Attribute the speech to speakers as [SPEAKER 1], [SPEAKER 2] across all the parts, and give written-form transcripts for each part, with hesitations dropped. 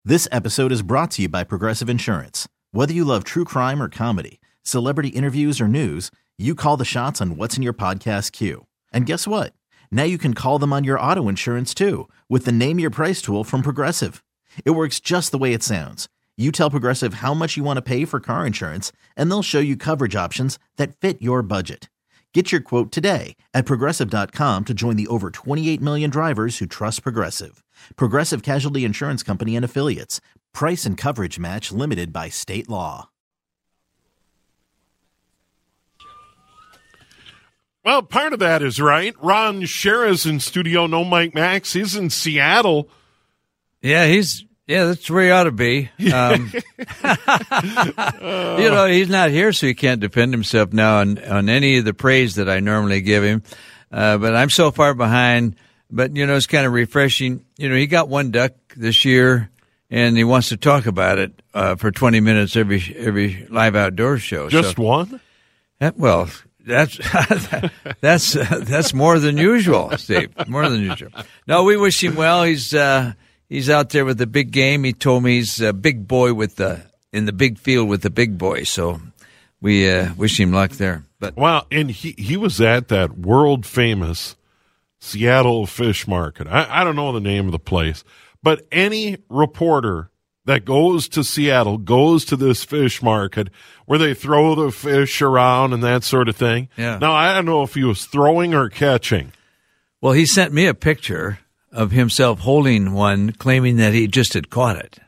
[SPEAKER 1] This episode is brought to you by Progressive Insurance. Whether you love true crime or comedy, celebrity interviews or news, you call the shots on what's in your podcast queue. And guess what? Now you can call them on your auto insurance too with the Name Your Price tool from Progressive. It works just the way it sounds. You tell Progressive how much you want to pay for car insurance, and they'll show you coverage options that fit your budget. Get your quote today at Progressive.com to join the over 28 million drivers who trust Progressive. Progressive Casualty Insurance Company and Affiliates. Price and coverage match limited by state law.
[SPEAKER 2] Well, part of that is right. Ron Shera's in studio. No Mike Max. He's in Seattle.
[SPEAKER 3] Yeah, that's where he ought to be. He's not here, so he can't defend himself now on any of the praise that I normally give him. But I'm so far behind. But, it's kind of refreshing. He got one duck this year, and he wants to talk about it for 20 minutes every live outdoor show.
[SPEAKER 2] Just one?
[SPEAKER 3] Well, that's more than usual, Steve. More than usual. No, we wish him well. He's out there with the big game. He told me he's a big boy in the big field with the big boys. So we wish him luck there. But
[SPEAKER 2] wow, and he was at that world famous Seattle Fish Market. I don't know the name of the place, but any reporter that goes to Seattle goes to this fish market where they throw the fish around and that sort of thing.
[SPEAKER 3] Yeah.
[SPEAKER 2] Now, I don't know if he was throwing or catching.
[SPEAKER 3] Well, he sent me a picture of himself holding one, claiming that he just had caught it.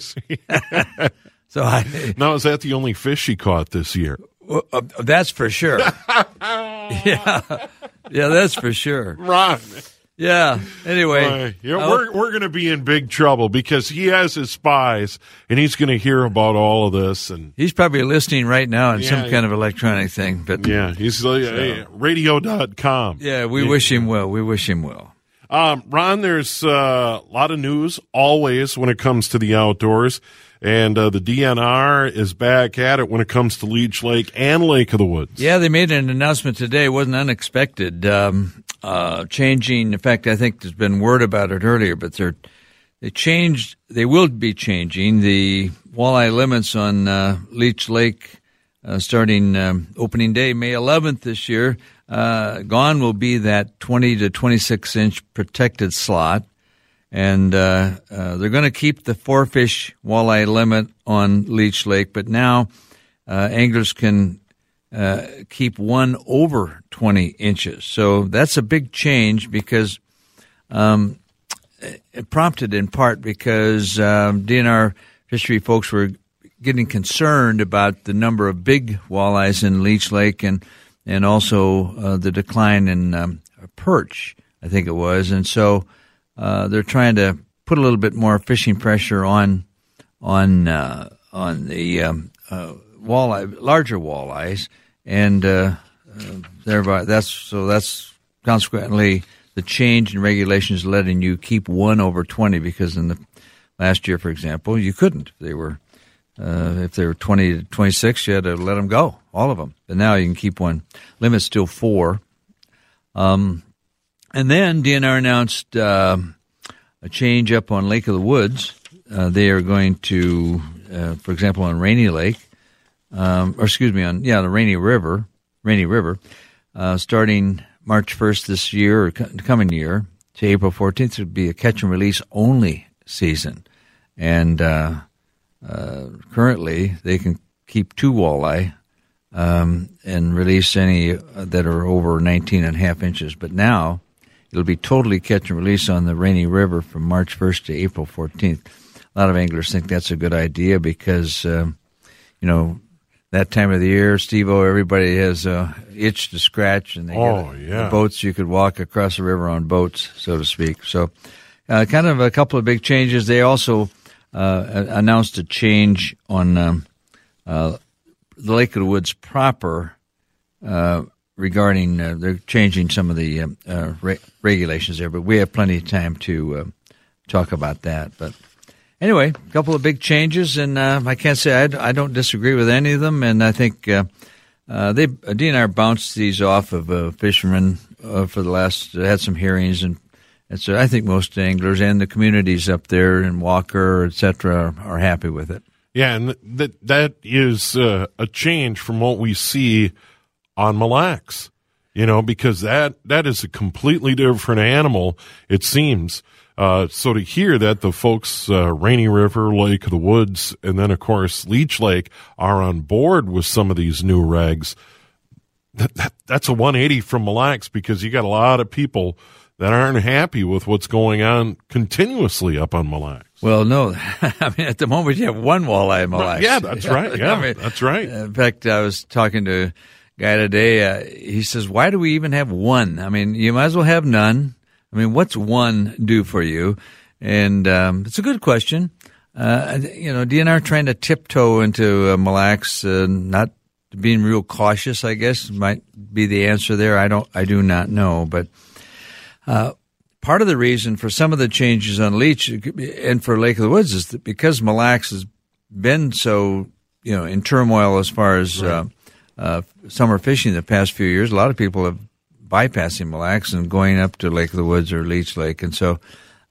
[SPEAKER 2] Now, is that the only fish he caught this year?
[SPEAKER 3] That's for sure. Yeah, that's for sure.
[SPEAKER 2] Ron.
[SPEAKER 3] Yeah. Anyway,
[SPEAKER 2] we're going to be in big trouble because he has his spies, and he's going to hear about all of this. And
[SPEAKER 3] he's probably listening right now on some kind of electronic thing. But
[SPEAKER 2] yeah, he's radio.com.
[SPEAKER 3] Yeah, we wish him well. We wish him well.
[SPEAKER 2] Ron, there's a lot of news always when it comes to the outdoors, and the DNR is back at it when it comes to Leech Lake and Lake of the Woods.
[SPEAKER 3] Yeah, they made an announcement today. It wasn't unexpected. Changing, in fact, I think there's been word about it earlier, but they will be changing the walleye limits on Leech Lake starting opening day, May 11th this year. Gone will be that 20 to 26 inch protected slot, and they're going to keep the 4-fish walleye limit on Leech Lake, but now anglers can keep one over 20 inches. So that's a big change because it prompted in part because DNR fishery folks were getting concerned about the number of big walleyes in Leech Lake and also the decline in perch, I think it was. And so they're trying to put a little bit more fishing pressure on the larger walleyes, and thereby that's consequently the change in regulations letting you keep one over 20, because in the last year, for example, you couldn't. They were if they were 20 to 26, you had to let them go, all of them. But now you can keep one. Limit's still 4. And then DNR announced a change up on Lake of the Woods. They are going to, for example, on Rainy Lake, the Rainy River, starting March 1st this year, or coming year, to April 14th, it would be a catch and release only season. And currently, they can keep 2 walleye and release any that are over 19 and a half inches. But now, it'll be totally catch and release on the Rainy River from March 1st to April 14th. A lot of anglers think that's a good idea because, that time of the year, Steve-O, everybody has itch to scratch, and they get boats. You could walk across the river on boats, so to speak. So kind of a couple of big changes. They also announced a change on the Lake of the Woods proper regarding they're changing some of the regulations there, but we have plenty of time to talk about that. But anyway, a couple of big changes, and I can't say I don't disagree with any of them, and I think DNR bounced these off of fishermen for the last, had some hearings and And so I think most anglers and the communities up there in Walker, et cetera, are happy with it.
[SPEAKER 2] Yeah, and that is a change from what we see on Mille Lacs, because that is a completely different animal, it seems. So to hear that the folks, Rainy River, Lake of the Woods, and then, of course, Leech Lake are on board with some of these new regs, that's a 180 from Mille Lacs, because you got a lot of people that aren't happy with what's going on continuously up on Mille Lacs.
[SPEAKER 3] Well, no. I mean, at the moment, you have one walleye in Mille Lacs.
[SPEAKER 2] Yeah, that's right. Yeah,
[SPEAKER 3] I mean,
[SPEAKER 2] that's right.
[SPEAKER 3] In fact, I was talking to a guy today. He says, why do we even have one? I mean, you might as well have none. I mean, what's one do for you? And it's a good question. DNR trying to tiptoe into Mille Lacs, not being real cautious, I guess, might be the answer there. I do not know. But part of the reason for some of the changes on Leech and for Lake of the Woods is that because Mille Lacs has been so, in turmoil as far as summer fishing the past few years, a lot of people have bypassing Mille Lacs and going up to Lake of the Woods or Leech Lake. And so,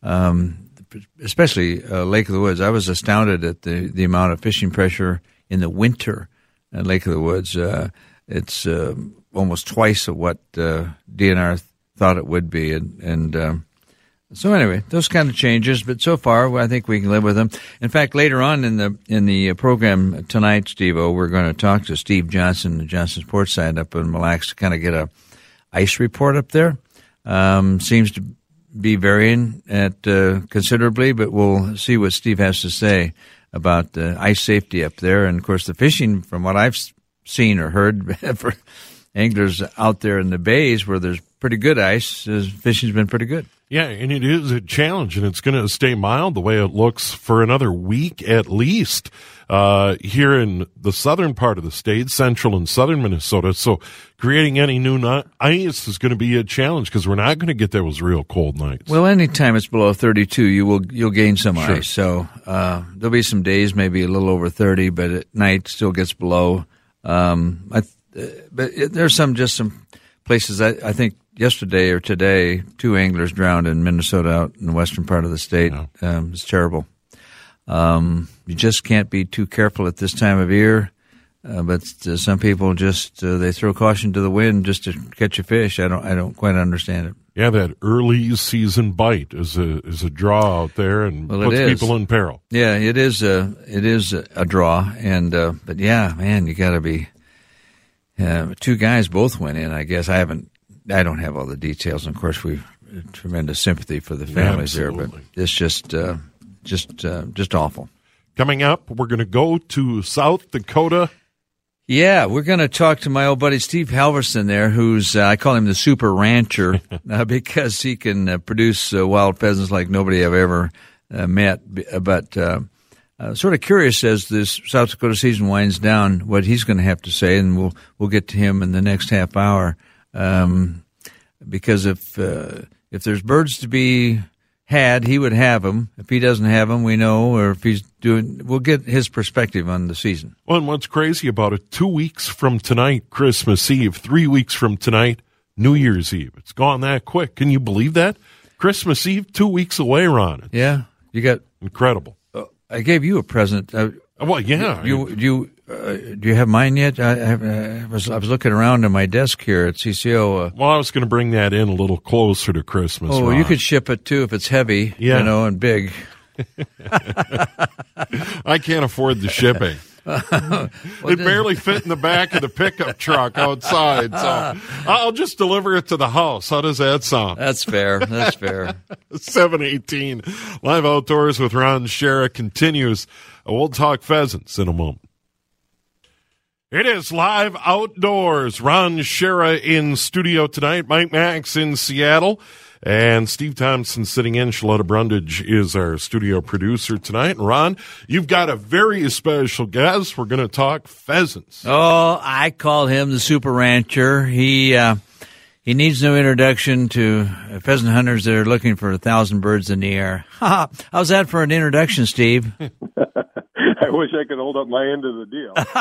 [SPEAKER 3] especially Lake of the Woods, I was astounded at the amount of fishing pressure in the winter at Lake of the Woods. It's almost twice of what DNR thought it would be. And so anyway, those kind of changes, but so far I think we can live with them. In fact, later on in the program tonight, Steve-O, we're going to talk to Steve Johnson, the Johnson Sports Side up in Mille Lacs, to kind of get a ice report up there. Seems to be varying at considerably, but we'll see what Steve has to say about the ice safety up there. And of course, the fishing, from what I've seen or heard, for anglers out there in the bays where there's pretty good ice, fishing's been pretty good.
[SPEAKER 2] Yeah, and it is a challenge, and it's going to stay mild the way it looks for another week at least here in the southern part of the state, central and southern Minnesota. So creating any new ice is going to be a challenge because we're not going to get those real cold nights.
[SPEAKER 3] Well, anytime it's below 32, you'll gain some ice. So there'll be some days maybe a little over 30, but at night still gets below. But there's some places I think. Yesterday or today, 2 anglers drowned in Minnesota out in the western part of the state. Yeah. It's terrible. You just can't be too careful at this time of year. But some people just they throw caution to the wind just to catch a fish. I don't quite understand it.
[SPEAKER 2] Yeah, that early season bite is a draw out there and puts people in peril.
[SPEAKER 3] Yeah, it is a draw. And but yeah, man, you got to be. 2 guys both went in. I guess I don't have all the details, and of course, we've tremendous sympathy for the families there, but it's just awful.
[SPEAKER 2] Coming up, we're going to go to South Dakota.
[SPEAKER 3] Yeah, we're going to talk to my old buddy Steve Halverson there, who's I call him the super rancher because he can produce wild pheasants like nobody I've ever met. But sort of curious as this South Dakota season winds down, what he's going to have to say, and we'll get to him in the next half hour. Because if there's birds to be had, he would have them. If he doesn't have them, we know, or if he's doing, we'll get his perspective on the season.
[SPEAKER 2] Well, and what's crazy about it, 2 weeks from tonight, Christmas Eve, 3 weeks from tonight, New Year's Eve. It's gone that quick. Can you believe that? Christmas Eve, 2 weeks away, Ron.
[SPEAKER 3] Yeah, you got
[SPEAKER 2] incredible.
[SPEAKER 3] I gave you a present.
[SPEAKER 2] Well, yeah.
[SPEAKER 3] Do you have mine yet? I was looking around on my desk here at CCO.
[SPEAKER 2] Well, I was going to bring that in a little closer to Christmas.
[SPEAKER 3] Oh,
[SPEAKER 2] Ron.
[SPEAKER 3] You could ship it too if it's heavy, and big.
[SPEAKER 2] I can't afford the shipping. It barely fit in the back of the pickup truck outside, so I'll just deliver it to the house. How does that sound?
[SPEAKER 3] That's fair.
[SPEAKER 2] 7:18 Live Outdoors with Ron Schara continues. We'll talk pheasants in a moment. It is Live Outdoors. Ron Schara in studio tonight. Mike Max in Seattle. And Steve Thompson sitting in. Shaletta Brundage is our studio producer tonight. And Ron, you've got a very special guest. We're going to talk pheasants.
[SPEAKER 3] Oh, I call him the super rancher. He needs no introduction to pheasant hunters that are looking for 1,000 birds in the air. How's that for an introduction, Steve?
[SPEAKER 4] I wish I could hold up my end of the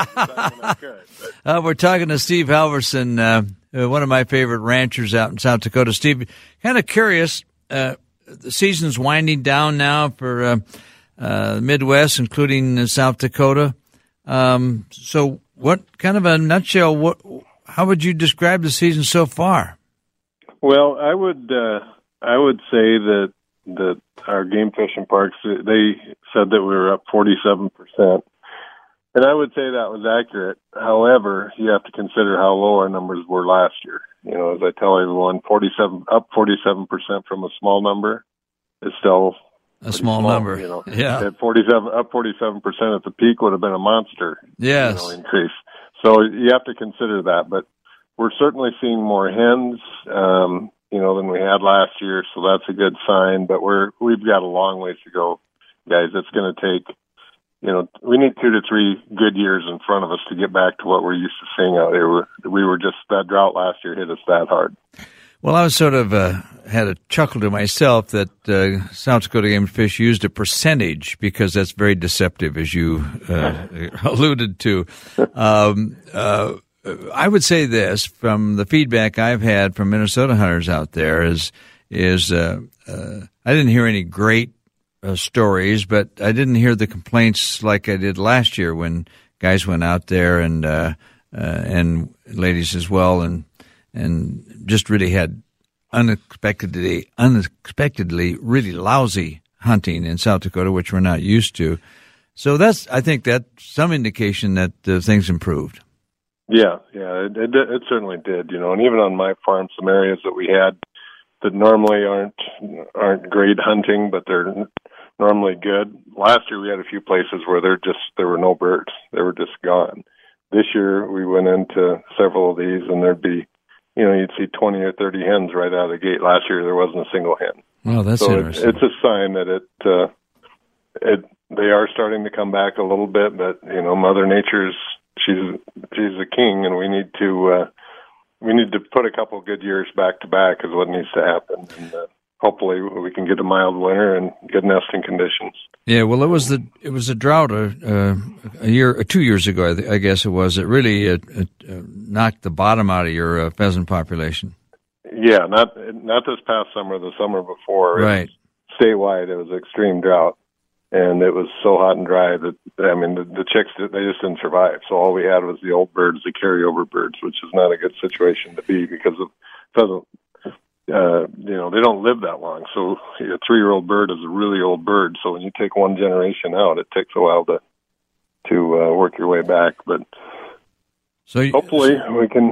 [SPEAKER 4] deal.
[SPEAKER 3] We're talking to Steve Halverson, one of my favorite ranchers out in South Dakota. Steve, kind of curious, the season's winding down now for Midwest, including South Dakota. So what kind of a nutshell, how would you describe the season so far?
[SPEAKER 4] Well, I would say that our game fishing parks, they said that we were up 47%. And I would say that was accurate. However, you have to consider how low our numbers were last year. As I tell everyone, 47% from a small number is still
[SPEAKER 3] a small number.
[SPEAKER 4] Yeah. At 47% at the peak would have been a monster.
[SPEAKER 3] Yes.
[SPEAKER 4] Increase. So you have to consider that. But we're certainly seeing more hens, than we had last year. So that's a good sign. But we've got a long ways to go, guys. It's going to take. We need 2 to 3 good years in front of us to get back to what we're used to seeing out there. We were just, that drought last year hit us that hard.
[SPEAKER 3] Well, I was sort of had a chuckle to myself that South Dakota Game and Fish used a percentage because that's very deceptive, as you alluded to. I would say this from the feedback I've had from Minnesota hunters out there is I didn't hear any great stories, but I didn't hear the complaints like I did last year when guys went out there and ladies as well, and just really had unexpectedly really lousy hunting in South Dakota, which we're not used to. So I think that's some indication that things improved.
[SPEAKER 4] Yeah, it certainly did. And even on my farm, some areas that we had that normally aren't great hunting, but they're normally good. Last year we had a few places where there were no birds. They were just gone. This year we went into several of these and there'd be, you'd see 20 or 30 hens right out of the gate. Last year there wasn't a single hen.
[SPEAKER 3] Well, that's interesting.
[SPEAKER 4] It's a sign that they are starting to come back a little bit, but Mother Nature's she's a king, and we need to put a couple good years back to back is what needs to happen, and hopefully we can get a mild winter and good nesting conditions. Yeah,
[SPEAKER 3] well, it was a drought a year, 2 years ago, I guess it was. It really knocked the bottom out of your pheasant population.
[SPEAKER 4] Yeah, not this past summer, the summer before.
[SPEAKER 3] Right.
[SPEAKER 4] Statewide, it was extreme drought. And it was so hot and dry that, the chicks, they just didn't survive. So all we had was the old birds, the carryover birds, which is not a good situation to be because of pheasant. They don't live that long. So a 3-year-old bird is a really old bird. So when you take one generation out, it takes a while to work your way back. But hopefully we can,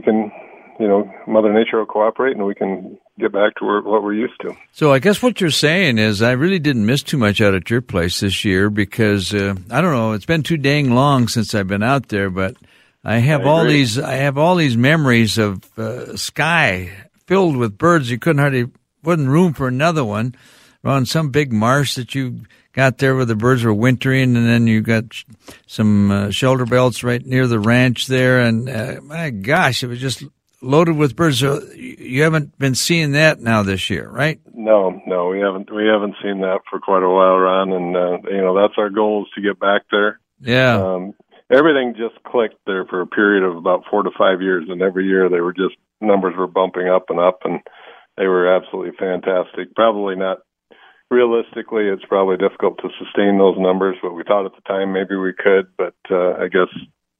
[SPEAKER 4] Mother Nature will cooperate and we can get back to what we're used to.
[SPEAKER 3] So I guess what you're saying is I really didn't miss too much out at your place this year because I don't know, it's been too dang long since I've been out there, but I have all these memories of sky filled with birds. You wasn't room for another one on some big marsh that you got there where the birds were wintering, and then you got some shoulder belts right near the ranch there, and my gosh, it was just loaded with birds. So you haven't been seeing that now this year, right?
[SPEAKER 4] No, we haven't. We haven't seen that for quite a while, Ron. And that's our goal is to get back there.
[SPEAKER 3] Yeah.
[SPEAKER 4] Everything just clicked there for a period of about 4 to 5 years, and every year they were just numbers were bumping up and up, and they were absolutely fantastic. Probably not. Realistically, it's probably difficult to sustain those numbers, but we thought at the time maybe we could. But I guess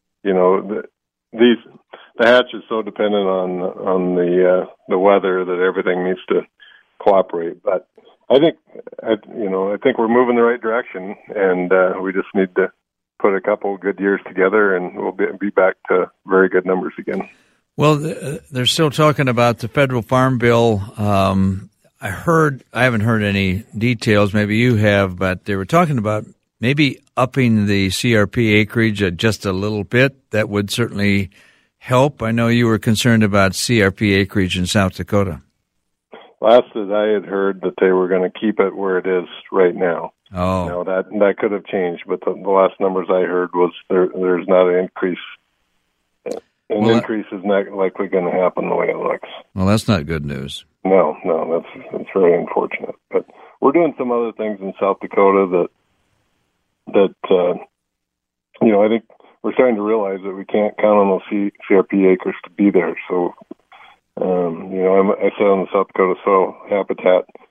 [SPEAKER 4] the hatch is so dependent on the weather that everything needs to cooperate. But I think we're moving the right direction, and we just need to put a couple good years together, and we'll be back to very good numbers again.
[SPEAKER 3] Well, they're still talking about the federal farm bill. I haven't heard any details. Maybe you have, but they were talking about maybe upping the CRP acreage just a little bit. That would certainly help. I know you were concerned about CRP acreage in South Dakota.
[SPEAKER 4] Last that I had heard that they were going to keep it where it is right now.
[SPEAKER 3] Oh,
[SPEAKER 4] that could have changed, but the last numbers I heard was there's not an increase. Increase is not likely going to happen the way it looks.
[SPEAKER 3] Well, that's not good news.
[SPEAKER 4] No, that's very unfortunate. But we're doing some other things in South Dakota that I think we're starting to realize that we can't count on those CRP acres to be there. So, I sat on the South Dakota Soil Habitat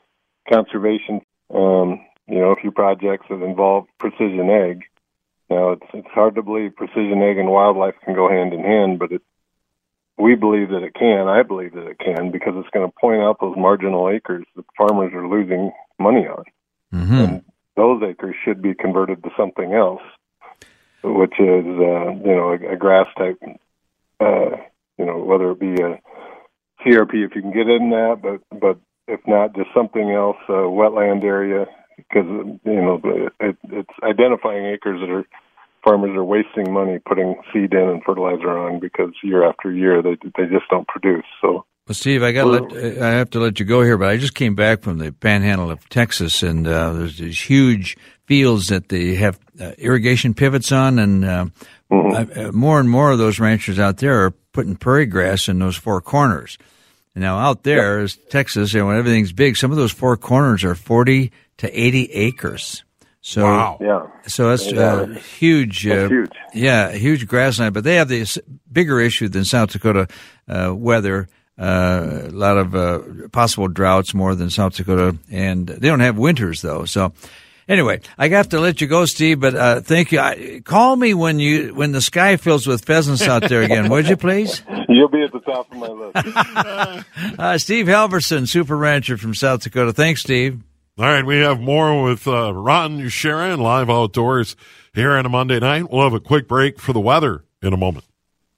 [SPEAKER 4] conservation, a few projects that involve precision ag. Now, it's hard to believe precision ag and wildlife can go hand in hand, but we believe that it can. I believe that it can, because it's going to point out those marginal acres that farmers are losing money on.
[SPEAKER 3] Mm-hmm.
[SPEAKER 4] And those acres should be converted to something else, which is, a grass type, whether it be a CRP if you can get in that, but if not, just something else, a wetland area, because, it's identifying acres that farmers are wasting money putting seed in and fertilizer on, because year after year they just don't produce. So,
[SPEAKER 3] well, Steve, I have to let you go here, but I just came back from the Panhandle of Texas, and there's these huge fields that they have irrigation pivots on, and more and more of those ranchers out there are putting prairie grass in those four corners. And now out there is Texas, when everything's big, some of those four corners are 40 to 80 acres. So,
[SPEAKER 2] wow.
[SPEAKER 4] Yeah.
[SPEAKER 3] So that's huge.
[SPEAKER 4] Huge.
[SPEAKER 3] Yeah, huge grassland. But they have this bigger issue than South Dakota weather. A lot of possible droughts more than South Dakota, and they don't have winters though. So, anyway, I have to let you go, Steve. But thank you. Call me when the sky fills with pheasants out there again, would you please?
[SPEAKER 4] You'll be at the top of my list.
[SPEAKER 3] Steve Halverson, super rancher from South Dakota. Thanks, Steve.
[SPEAKER 2] All right, we have more with Ron Sharon, Live Outdoors, here on a Monday night. We'll have a quick break for the weather in a moment.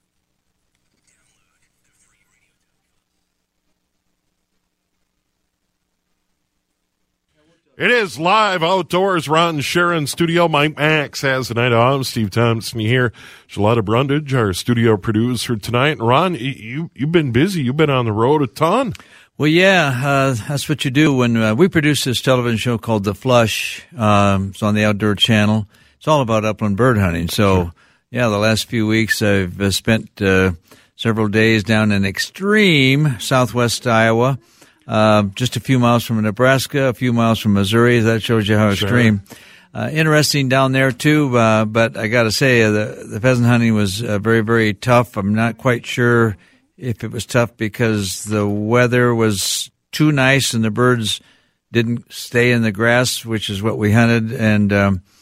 [SPEAKER 2] It is Live Outdoors, Ron Sharon studio. Mike Max has the night off. Steve Thompson here. Shaletta Brundage, our studio producer tonight. And Ron, you've been busy. You've been on the road a ton.
[SPEAKER 3] Well, yeah, that's what you do when we produce this television show called The Flush. It's on the Outdoor Channel. It's all about upland bird hunting. So, yeah, the last few weeks I've spent several days down in extreme southwest Iowa, just a few miles from Nebraska, a few miles from Missouri. That shows you how extreme. Interesting down there, too, but I got to say the pheasant hunting was very, very tough. I'm not quite sure if it was tough because the weather was too nice and the birds didn't stay in the grass, which is what we hunted, and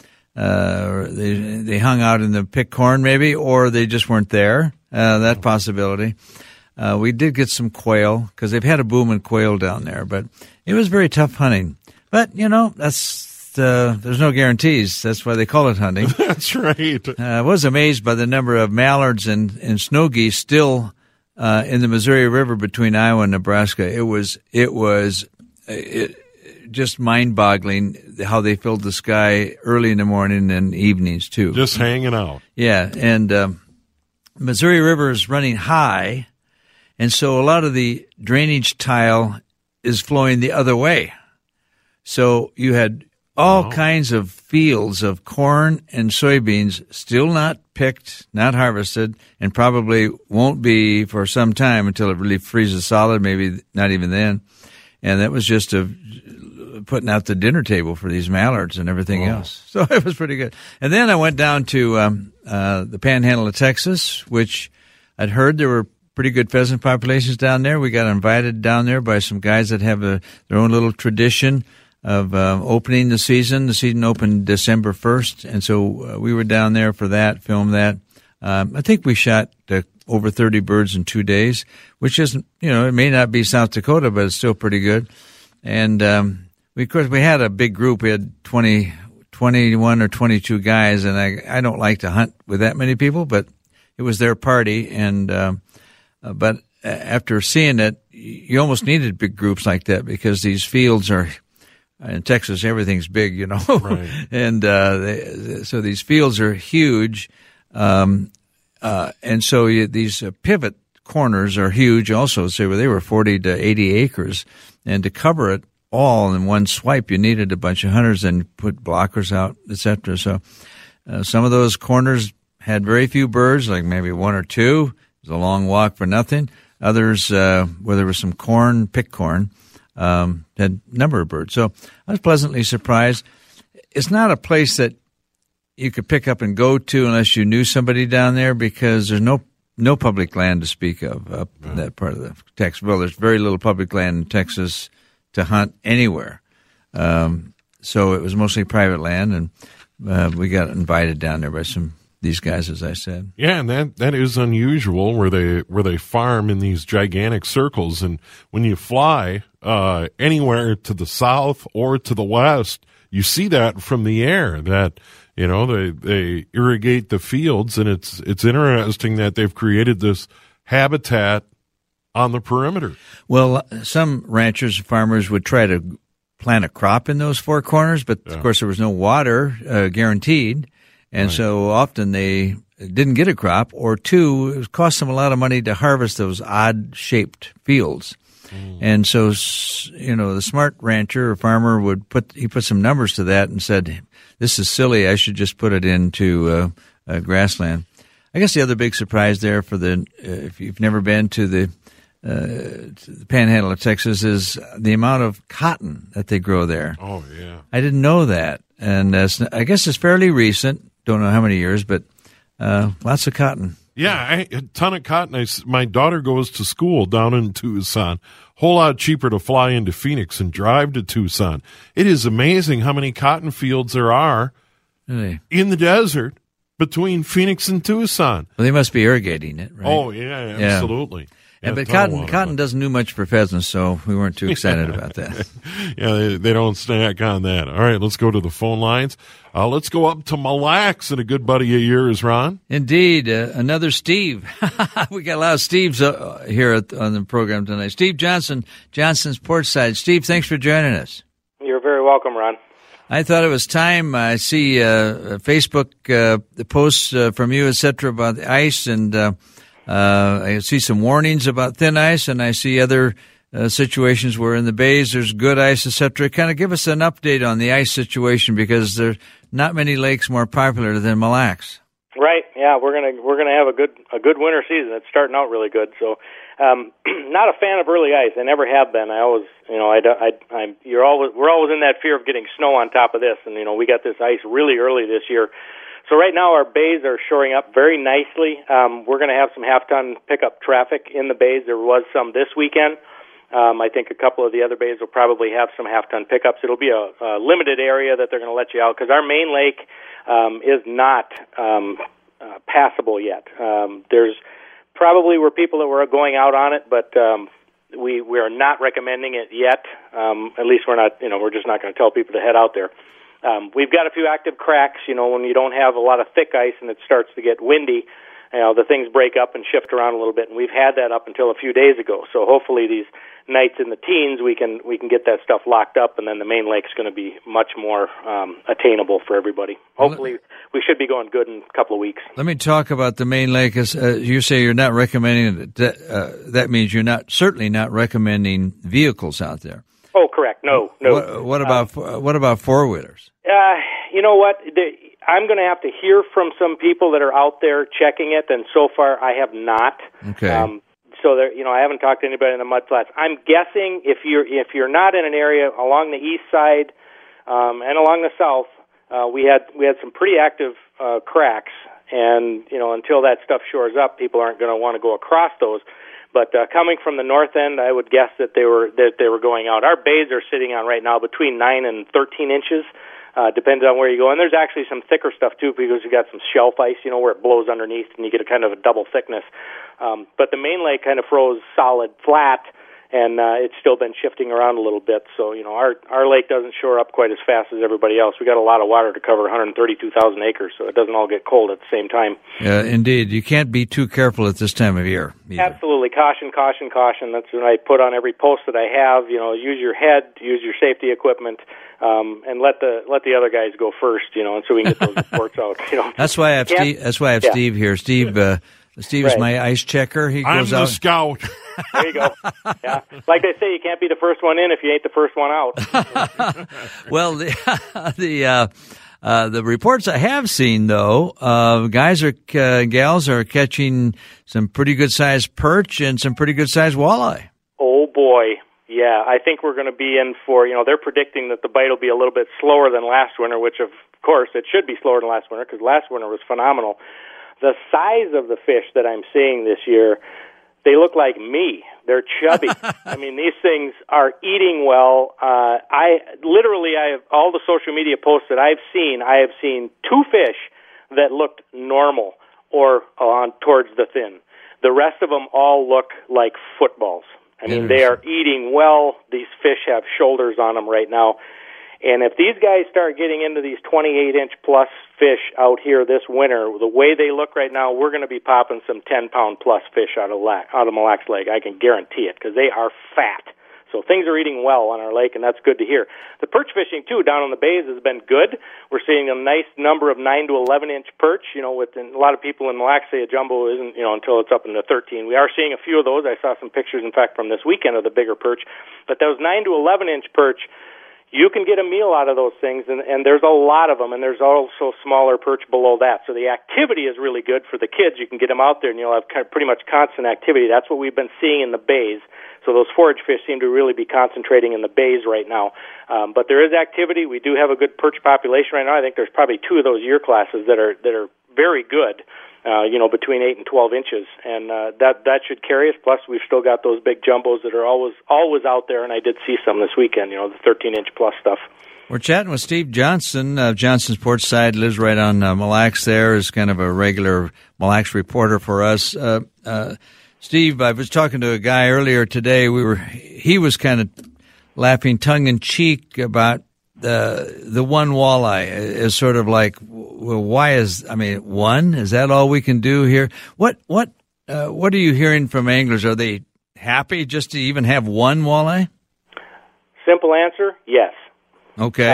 [SPEAKER 3] they hung out in the pick corn maybe, or they just weren't there, that possibility. We did get some quail because they've had a boom in quail down there, but it was very tough hunting. But, there's no guarantees. That's why they call it hunting.
[SPEAKER 2] That's right.
[SPEAKER 3] I was amazed by the number of mallards and snow geese still in the Missouri River between Iowa and Nebraska. It was just mind-boggling how they filled the sky early in the morning and evenings too.
[SPEAKER 2] Just hanging out.
[SPEAKER 3] Yeah, and Missouri River is running high, and so a lot of the drainage tile is flowing the other way. So you had all kinds of fields of corn and soybeans still not picked, not harvested, and probably won't be for some time until it really freezes solid, maybe not even then. And that was just putting out the dinner table for these mallards and everything else. So it was pretty good. And then I went down to the Panhandle of Texas, which I'd heard there were pretty good pheasant populations down there. We got invited down there by some guys that have their own little tradition of opening the season. The season opened December 1st, and so we were down there for that, filmed that. I think we shot over 30 birds in 2 days, which isn't, it may not be South Dakota, but it's still pretty good. And of course, we had a big group. We had 21 or 22 guys, and I don't like to hunt with that many people, but it was their party. And but after seeing it, you almost needed big groups like that because these fields are. In Texas, everything's big,
[SPEAKER 2] Right.
[SPEAKER 3] And so these fields are huge, and so these pivot corners are huge also. So they were 40 to 80 acres, and to cover it all in one swipe, you needed a bunch of hunters and put blockers out, etc. So some of those corners had very few birds, like maybe one or two. It was a long walk for nothing. Others, where there was some corn, pick corn, had a number of birds. So I was pleasantly surprised. It's not a place that you could pick up and go to unless you knew somebody down there because there's no public land to speak of up in that part of the Texas. Well, there's very little public land in Texas to hunt anywhere. So it was mostly private land, and we got invited down there by these guys, as I said.
[SPEAKER 2] Yeah, and that is unusual where they farm in these gigantic circles, and when you fly anywhere to the south or to the west, you see that from the air that they irrigate the fields, and it's interesting that they've created this habitat on the perimeter. Well,
[SPEAKER 3] some ranchers, farmers would try to plant a crop in those four corners, but of course there was no water guaranteed. And so often they didn't get a crop, or two, it cost them a lot of money to harvest those odd-shaped fields. And so, the smart rancher or farmer put some numbers to that and said, this is silly, I should just put it into grassland. I guess the other big surprise there if you've never been to the Panhandle of Texas, is the amount of cotton that they grow there.
[SPEAKER 2] Oh, yeah.
[SPEAKER 3] I didn't know that. And I guess it's fairly recent. Don't know how many years, but lots of cotton.
[SPEAKER 2] Yeah, a ton of cotton. My daughter goes to school down in Tucson. Whole lot cheaper to fly into Phoenix and drive to Tucson. It is amazing how many cotton fields there are in the desert between Phoenix and Tucson.
[SPEAKER 3] Well, they must be irrigating it, right?
[SPEAKER 2] Oh, yeah, absolutely. Yeah.
[SPEAKER 3] But cotton doesn't do much for pheasants, so we weren't too excited about that.
[SPEAKER 2] Yeah, they don't snack on that. All right, let's go to the phone lines. Let's go up to Mille Lacs, and a good buddy of yours, Ron.
[SPEAKER 3] Indeed, another Steve. We got a lot of Steves here on the program tonight. Steve Johnson, Johnson's Porchside. Steve, thanks for joining us.
[SPEAKER 5] You're very welcome, Ron.
[SPEAKER 3] I thought it was time. I see Facebook the posts from you, etc., about the ice, and I see some warnings about thin ice, and I see other situations where in the bays there's good ice, etc. Kind of give us an update on the ice situation, because there's not many lakes more popular than Mille Lacs.
[SPEAKER 5] Right. Yeah, we're gonna have a good winter season. It's starting out really good. So, not a fan of early ice. I never have been. I always, we're always in that fear of getting snow on top of this, and we got this ice really early this year. So right now our bays are shoring up very nicely. We're going to have some half-ton pickup traffic in the bays. There was some this weekend. I think a couple of the other bays will probably have some half-ton pickups. It'll be a limited area that they're going to let you out, because our main lake is not passable yet. There's probably were people that were going out on it, but we are not recommending it yet. At least we're not. We're just not going to tell people to head out there. We've got a few active cracks. When you don't have a lot of thick ice and it starts to get windy, the things break up and shift around a little bit, and we've had that up until a few days ago. So hopefully these nights in the teens we can get that stuff locked up, and then the main lake's going to be much more attainable for everybody. Hopefully we should be going good in a couple of weeks.
[SPEAKER 3] Let me talk about the main lake. As you say, you're not recommending it. That means you're certainly not recommending vehicles out there.
[SPEAKER 5] Oh, correct. No.
[SPEAKER 3] What about four-wheelers?
[SPEAKER 5] You know what? I'm going to have to hear from some people that are out there checking it, and so far I have not.
[SPEAKER 3] Okay.
[SPEAKER 5] So there, I haven't talked to anybody in the mud flats. I'm guessing if you're not in an area along the east side and along the south, we had some pretty active cracks, and until that stuff shores up, people aren't going to want to go across those. But coming from the north end, I would guess that they were going out. Our bays are sitting on right now between 9 and 13 inches, depends on where you go. And there's actually some thicker stuff too, because you got some shelf ice, where it blows underneath and you get a kind of a double thickness. But the main lake kind of froze solid flat, and it's still been shifting around a little bit. So our lake doesn't shore up quite as fast as everybody else. We got a lot of water to cover, 132,000 acres, so it doesn't all get cold at the same time.
[SPEAKER 3] Yeah, indeed. You can't be too careful at this time of year either.
[SPEAKER 5] Absolutely. Caution, caution, caution. That's what I put on every post that I have. Use your head, use your safety equipment, and let the other guys go first, and so we can get those reports out.
[SPEAKER 3] That's why I have Steve. That's why I have Steve here. Steve is my ice checker. He goes out.
[SPEAKER 2] I'm the scout.
[SPEAKER 5] There you go. Yeah, like they say, you can't be the first one in if you ain't the first one out.
[SPEAKER 3] Well, the reports I have seen, though, guys gals are catching some pretty good sized perch and some pretty good sized walleye.
[SPEAKER 5] Oh boy, yeah. I think we're going to be in for. They're predicting that the bite will be a little bit slower than last winter, which of course it should be slower than last winter because last winter was phenomenal. The size of the fish that I'm seeing this year, They look like me. They're chubby. I mean, these things are eating well. I have all the social media posts that I have seen 2 fish that looked normal or on towards the thin. The rest of them all look like footballs. I mean, they are eating well. These fish have shoulders on them right now. And if these guys start getting into these 28-inch plus fish out here this winter, the way they look right now, we're going to be popping some 10-pound plus fish out of Mille Lacs Lake. I can guarantee it, because they are fat. So things are eating well on our lake, and that's good to hear. The perch fishing, too, down on the bays has been good. We're seeing a nice number of 9 to 11-inch perch. You know, a lot of people in Mille Lacs say a jumbo isn't, until it's up in the 13. We are seeing a few of those. I saw some pictures, in fact, from this weekend of the bigger perch. But those 9 to 11-inch perch, you can get a meal out of those things, and there's a lot of them, and there's also smaller perch below that. So the activity is really good for the kids. You can get them out there, and you'll have pretty much constant activity. That's what we've been seeing in the bays. So those forage fish seem to really be concentrating in the bays right now. But there is activity. We do have a good perch population right now. I think there's probably 2 of those year classes that are very good. Between 8 and 12 inches, and that should carry us. Plus, we've still got those big jumbos that are always out there, and I did see some this weekend. The 13-inch plus stuff.
[SPEAKER 3] We're chatting with Steve Johnson of Johnson's Portside. Lives right on Mille Lacs. There is kind of a regular Mille Lacs reporter for us. Steve, I was talking to a guy earlier today. He was kind of laughing tongue in cheek about the one walleye is sort of like, well, one? Is that all we can do here? What are you hearing from anglers? Are they happy just to even have one walleye?
[SPEAKER 5] Simple answer, yes.
[SPEAKER 3] Okay.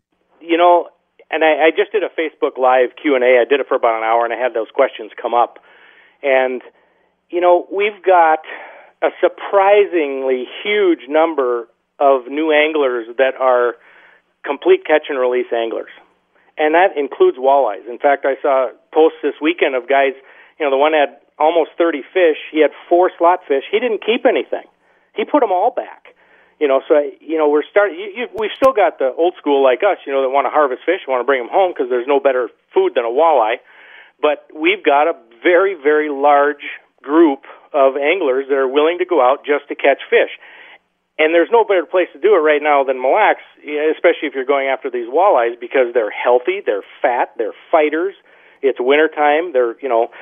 [SPEAKER 5] And I just did a Facebook Live Q&A. I did it for about an hour, and I had those questions come up. And, we've got a surprisingly huge number of new anglers that are complete catch and release anglers. And that includes walleyes. In fact, I saw posts this weekend of guys, the one had almost 30 fish. He had 4 slot fish. He didn't keep anything. He put them all back. We've still got the old school like us, that want to harvest fish, want to bring them home because there's no better food than a walleye. But we've got a very, very large group of anglers that are willing to go out just to catch fish. And there's no better place to do it right now than Mille Lacs, especially if you're going after these walleyes, because they're healthy, they're fat, they're fighters. It's wintertime. They're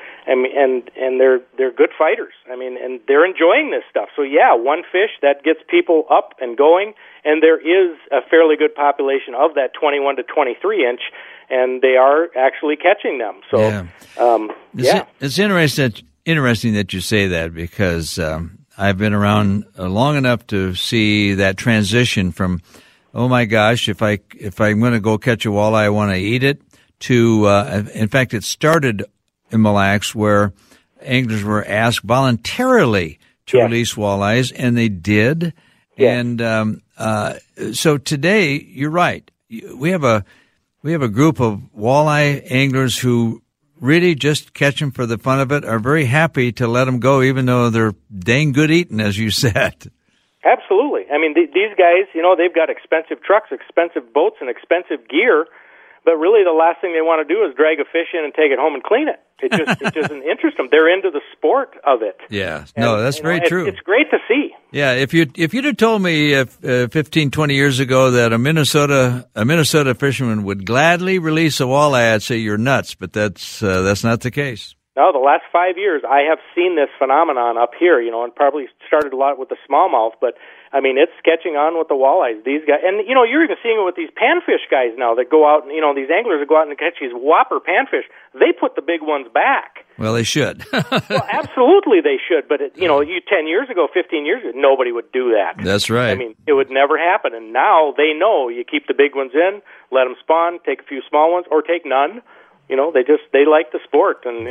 [SPEAKER 5] and they're good fighters. And they're enjoying this stuff. So yeah, one fish that gets people up and going, and there is a fairly good population of that 21 to 23 inch, and they are actually catching them. So
[SPEAKER 3] it's interesting that you say that, because I've been around long enough to see that transition from, oh my gosh, if I'm going to go catch a walleye, I want to eat it, to, in fact, it started in Mille Lacs where anglers were asked voluntarily to release walleyes, and they did.
[SPEAKER 5] Yes.
[SPEAKER 3] And so today, you're right. We have a group of walleye anglers who really just catch them for the fun of it, are very happy to let them go, even though they're dang good eating, as you said.
[SPEAKER 5] Absolutely. These guys, they've got expensive trucks, expensive boats, and expensive gear, but really the last thing they want to do is drag a fish in and take it home and clean it. It doesn't interest them. They're into the sport of it.
[SPEAKER 3] Yeah. No, that's very true.
[SPEAKER 5] It's great to see.
[SPEAKER 3] Yeah. If you'd have told me 15, 20 years ago that a Minnesota fisherman would gladly release a walleye, I'd say you're nuts, but that's not the case.
[SPEAKER 5] No, the last 5 years I have seen this phenomenon up here, and probably started a lot with the smallmouth, but it's catching on with the walleyes. These guys, and you're even seeing it with these panfish guys now that go out, and these anglers that go out and catch these whopper panfish. They put the big ones back.
[SPEAKER 3] Well, they should.
[SPEAKER 5] Well, absolutely they should, but 10 years ago, 15 years ago, nobody would do that.
[SPEAKER 3] That's right.
[SPEAKER 5] It would never happen, and now they know you keep the big ones in, let them spawn, take a few small ones, or take none. They like the sport, and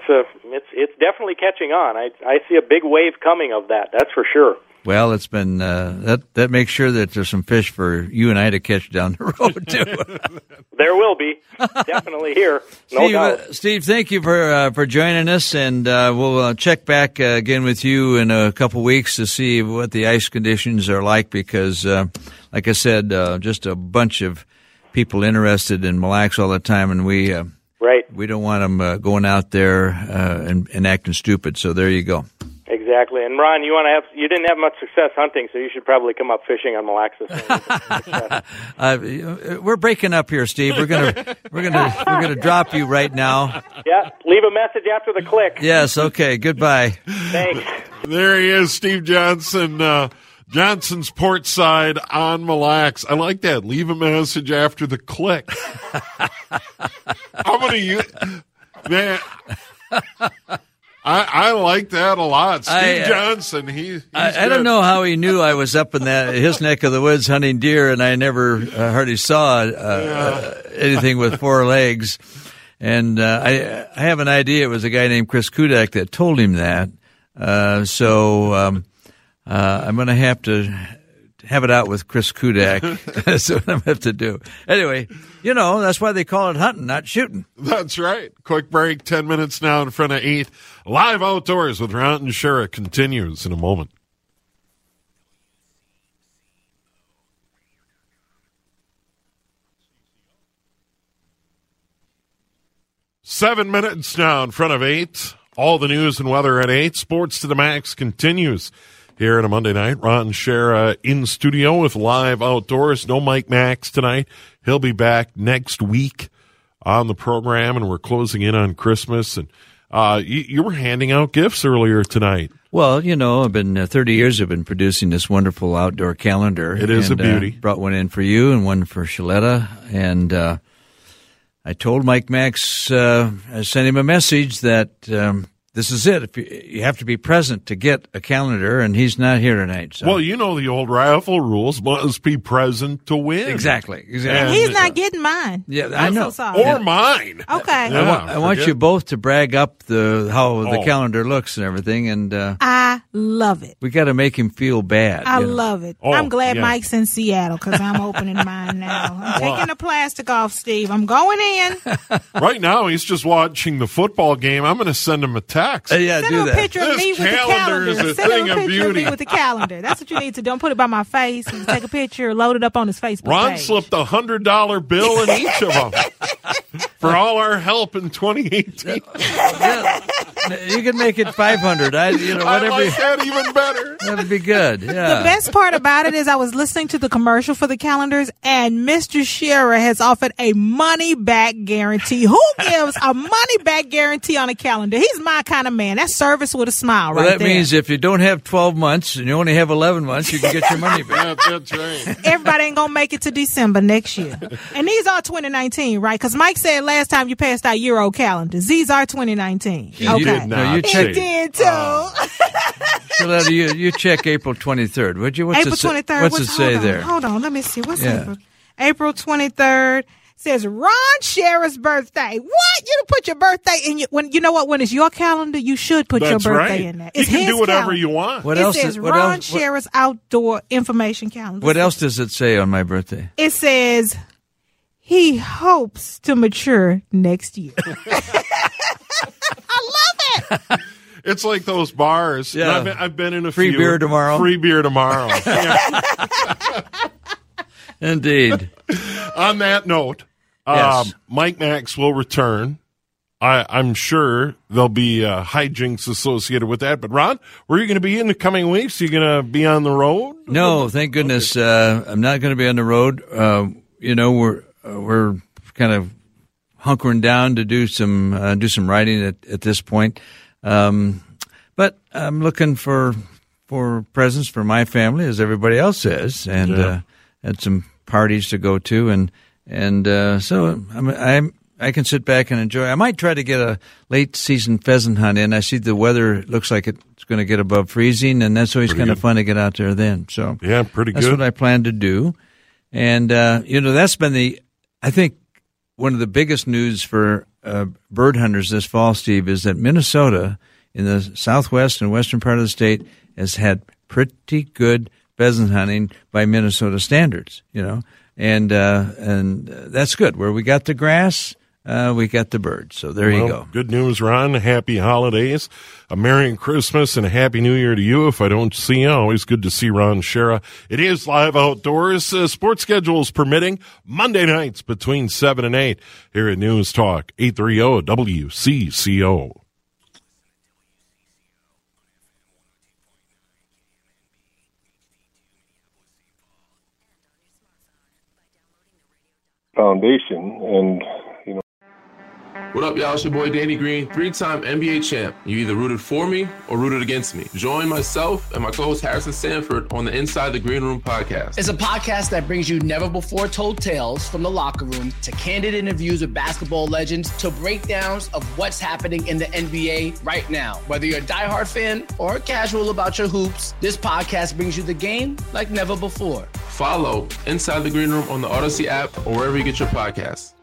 [SPEAKER 5] it's definitely catching on. I see a big wave coming of that. That's for sure.
[SPEAKER 3] Well, it's been that makes sure that there's some fish for you and I to catch down the road too.
[SPEAKER 5] There will be, definitely here. No doubt.
[SPEAKER 3] Steve, thank you for joining us, and we'll check back again with you in a couple weeks to see what the ice conditions are like, because, like I said, just a bunch of people interested in Mille Lacs all the time, and we don't want them going out there and acting stupid. So there you go.
[SPEAKER 5] Exactly. And Ron, you didn't have much success hunting, so you should probably come up fishing on Mille Lacs.
[SPEAKER 3] We're breaking up here, Steve. We're gonna drop you right now.
[SPEAKER 5] Yeah. Leave a message after the click.
[SPEAKER 3] Yes. Okay. Goodbye.
[SPEAKER 5] Thanks.
[SPEAKER 2] There he is, Steve Johnson. Johnson's Port Side on Mille Lacs. I like that. Leave a message after the click. I'm gonna use, man. I like that a lot. Steve Johnson,
[SPEAKER 3] I don't know how he knew I was up in his neck of the woods hunting deer, and I never hardly saw anything with four legs. And I have an idea it was a guy named Chris Kudak that told him that. So I'm going to have it out with Chris Kudak. That's what I'm going to have to do. Anyway, that's why they call it hunting, not shooting.
[SPEAKER 2] That's right. Quick break, 10 minutes now in front of 8. Live Outdoors with Ron and Shara continues in a moment. Seven minutes now in front of 8. All the news and weather at 8. Sports to the Max continues here on a Monday night. Ron and Shara in studio with Live Outdoors. No Mike Max tonight. He'll be back next week on the program, and we're closing in on Christmas. And you were handing out gifts earlier tonight.
[SPEAKER 3] Well, I've been 30 years. I've been producing this wonderful outdoor calendar.
[SPEAKER 2] It is a beauty.
[SPEAKER 3] Brought one in for you and one for Shaletta, and I told Mike Max, I sent him a message that this is it. You have to be present to get a calendar, and he's not here tonight. So.
[SPEAKER 2] Well, the old raffle rules. Must be present to win.
[SPEAKER 3] Exactly.
[SPEAKER 6] And he's not getting mine.
[SPEAKER 3] Yeah, I know.
[SPEAKER 6] So sorry.
[SPEAKER 2] Or mine.
[SPEAKER 6] Okay.
[SPEAKER 3] I want you both to brag up how the calendar looks and everything, and
[SPEAKER 6] I love it.
[SPEAKER 3] We got to make him feel bad.
[SPEAKER 6] I love it. I'm glad Mike's in Seattle because I'm opening mine now. I'm taking the plastic off, Steve. I'm going in.
[SPEAKER 2] Right now, he's just watching the football game. I'm going to send him a text.
[SPEAKER 3] Send
[SPEAKER 6] him a picture of me with the calendar.
[SPEAKER 2] Is a
[SPEAKER 6] Send
[SPEAKER 2] thing
[SPEAKER 6] him a
[SPEAKER 2] of
[SPEAKER 6] picture of
[SPEAKER 2] beauty.
[SPEAKER 6] me with the calendar. That's what you need to do. Don't put it by my face. And take a picture, load it up on his Facebook
[SPEAKER 2] Ron
[SPEAKER 6] page.
[SPEAKER 2] slipped $100 bill in each of them for all our help in 2018.
[SPEAKER 3] You can make it 500.
[SPEAKER 2] I like that even better.
[SPEAKER 3] That'd be good. Yeah.
[SPEAKER 6] The best part about it is I was listening to the commercial for the calendars, and Mr. Shara has offered a money-back guarantee. Who gives a money-back guarantee on a calendar? He's my kind of man. That's service with a smile right
[SPEAKER 3] that
[SPEAKER 6] there.
[SPEAKER 3] Means if you don't have 12 months and you only have 11 months, you can get your money back.
[SPEAKER 2] That's right.
[SPEAKER 6] Everybody ain't going to make it to December next year. And these are 2019, right? Because Mike said last time you passed out Euro calendars. These are 2019.
[SPEAKER 2] You did not.
[SPEAKER 3] You
[SPEAKER 6] He did, too.
[SPEAKER 3] Shaletta, you check April 23rd, would you?
[SPEAKER 6] April 23rd.
[SPEAKER 3] What's it say there?
[SPEAKER 6] Hold on. Let me see. What's April 23rd. Says Ron Shara's birthday. What? You don't put your birthday in when it's your calendar, you should put your birthday in there. It's
[SPEAKER 2] you can
[SPEAKER 6] his
[SPEAKER 2] do whatever
[SPEAKER 6] calendar.
[SPEAKER 2] you want.
[SPEAKER 6] It says Ron Shara's outdoor information calendar.
[SPEAKER 3] What else does it say on my birthday?
[SPEAKER 6] It says he hopes to mature next year. I love it.
[SPEAKER 2] It's like those bars.
[SPEAKER 3] Yeah.
[SPEAKER 2] I've been in a
[SPEAKER 3] Free
[SPEAKER 2] few.
[SPEAKER 3] beer tomorrow.
[SPEAKER 2] Free beer tomorrow. Yeah.
[SPEAKER 3] Indeed.
[SPEAKER 2] On that note,
[SPEAKER 3] Yes.
[SPEAKER 2] Mike Max will return. I'm sure there'll be hijinks associated with that. But Ron, where are you going to be in the coming weeks? Are you going to be on the road?
[SPEAKER 3] No, thank goodness. I'm not going to be on the road. We're kind of hunkering down to do some writing at this point. But I'm looking for presents for my family, as everybody else is, and had some parties to go to, and so I can sit back and enjoy. I might try to get a late season pheasant hunt in. I see the weather looks like it's going to get above freezing, and that's always kind of fun to get out there then. So
[SPEAKER 2] yeah, pretty good.
[SPEAKER 3] That's what I plan to do, and that's been I think one of the biggest news for bird hunters this fall, Steve, is that Minnesota, in the southwest and western part of the state, has had pretty good pheasant hunting by Minnesota standards, and that's good. Where we got the grass, we got the birds. So there you go.
[SPEAKER 2] Good news, Ron. Happy holidays, a Merry Christmas, and a Happy New Year to you. If I don't see you, always good to see Ron Shara. It is Live Outdoors. Sports schedules permitting, Monday nights between 7 and 8 here at News Talk 830 WCCO.
[SPEAKER 4] foundation. And
[SPEAKER 7] What up, y'all? It's your boy Danny Green, 3-time NBA champ. You either rooted for me or rooted against me. Join myself and my co-host Harrison Sanford on the Inside the Green Room podcast.
[SPEAKER 8] It's a podcast that brings you never-before-told tales from the locker room to candid interviews with basketball legends to breakdowns of what's happening in the NBA right now. Whether you're a diehard fan or casual about your hoops, this podcast brings you the game like never before.
[SPEAKER 7] Follow Inside the Green Room on the Odyssey app or wherever you get your podcasts.